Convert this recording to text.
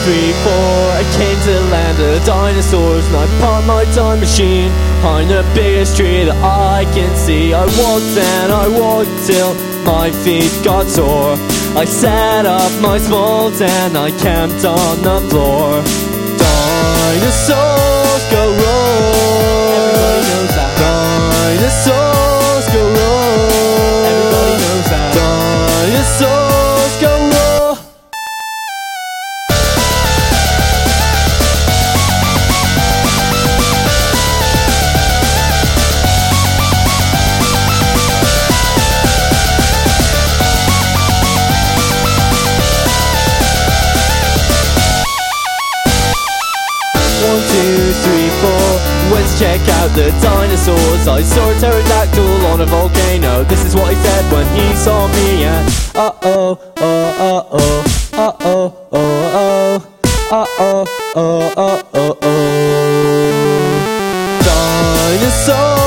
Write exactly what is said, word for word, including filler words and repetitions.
three, four. I came to the land of dinosaurs, and I parked my time machine behind the biggest tree that I can see. I walked and I walked till my feet got sore. I set up my small tent, I camped on the floor. Dinosaurs go roar. Everybody knows that. Dinosaurs go roar. Everybody knows that. Dinosaurs go roar. One, two, three, four. Let's check out the dinosaurs. I saw a pterodactyl on a volcano. This is what he said when he saw me. And uh oh, oh, uh oh, uh oh, oh, oh, uh oh, oh, oh, oh, oh. Dinosaurs.